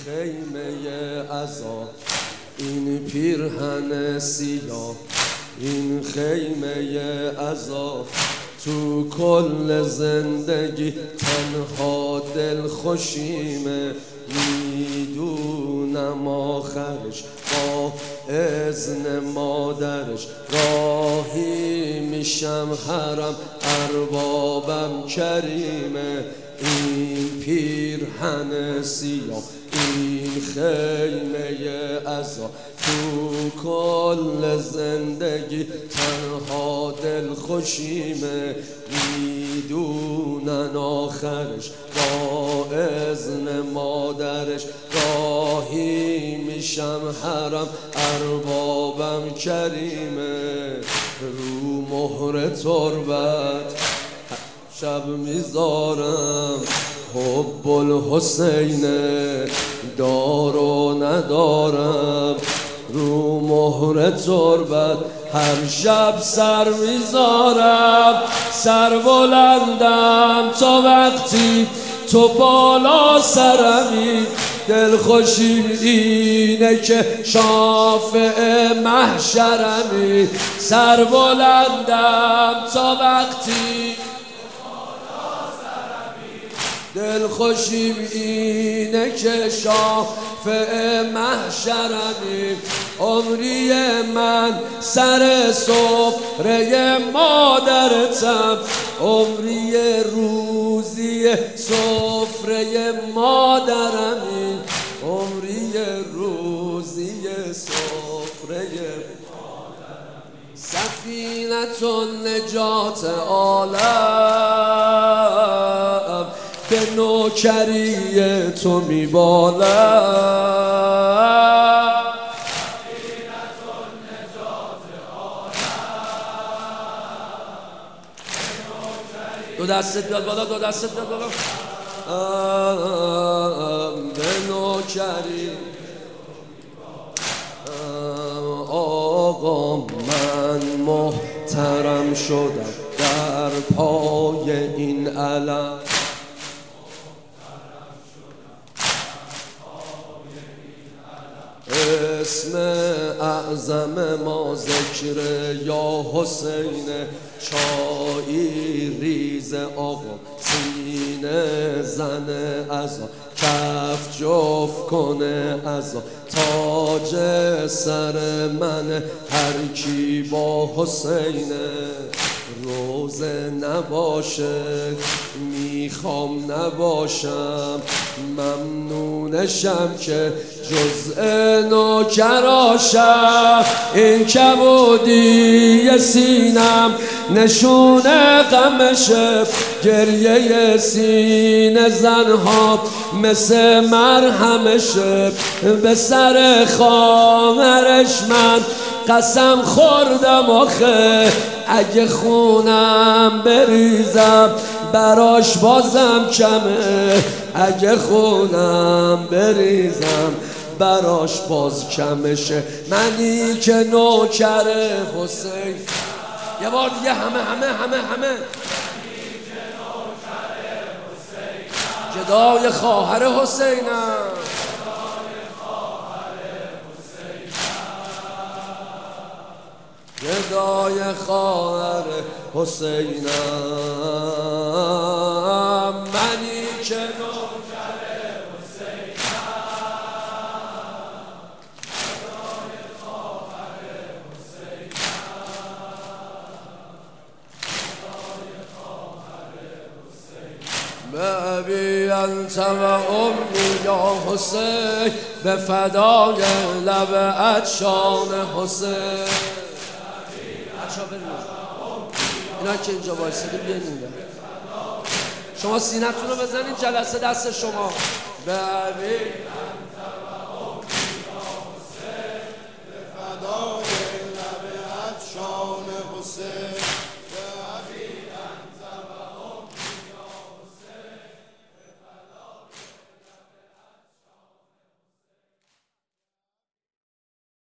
خیمه عزا، این پیرهن سیاه، این خیمه عزا، تو کل زندگی تنها دل خوشیمه. میدونم آخرش با اذن مادرش راهی میشم حرم، اربابم کریمه. این پیرهن سیاه، این خیمه عزا، تو کل زندگی تنها دل خوشیمه. میدونن آخرش با اذن مادرش راهی میشم حرم، اربابم کریمه. رو مهر تربت شب میذارم، حب الحسین دار و ندارم. رو مهر تربت هر شب سر میذارم، سر بلندم تا وقتی تو بالا سرمی. دلخوشی اینه که شافع محشرمی، سر بلندم تا وقتی دلخوشیم اینه که شافع محشرمی. عمری من سر سفره مادرتم، عمری روزی سفره مادرمی، عمری روزی سفره مادرمی. سفینة النجات عالم به نوکری تو میبالم. دو دستت بیاد بالا، دو دستت بیاد بالا. به نوکری آقا من محترم شدم در پای این علم. اسم اعظم ما ذکر یا حسین، چایی ریز آقا سینه زن عزا، کف جفت کنه عزا تاج سر من. هر کی با حسین روزه نباشه میخوام نباشم، ممنونشم که جزء نوکراشم. این کبودی سینم نشونه غمشه، گریه سینه زنها مثل مرهمشه. به سر خواهرش من قسم خوردم آخه، اگه خونم بریزم براش بازم کمه، اگه خونم بریزم براش باز کمشه. منی که نوکر حسین، یه بار دیگه همه جدای خواهر حسینم، گدای خواهر حسینم. منی که نوکر حسینم، گدای خواهر حسینم. بابی انت و امی یا حسین، به فدای لب عطشان حسین. اینا که اینجا وایسیدی بیاین اینجا، شما سینتون رو بزنین جلسه دست شما.